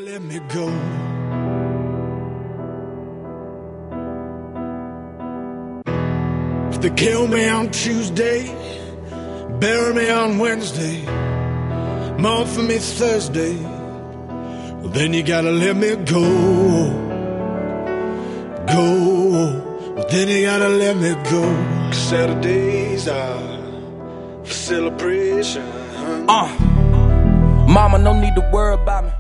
let me go. If they kill me on Tuesday, bury me on Wednesday, mourn for me Thursday, well then you gotta let me go. Well then you gotta let me go. 'Cause Saturdays are for celebration. Mama, no need to worry about me.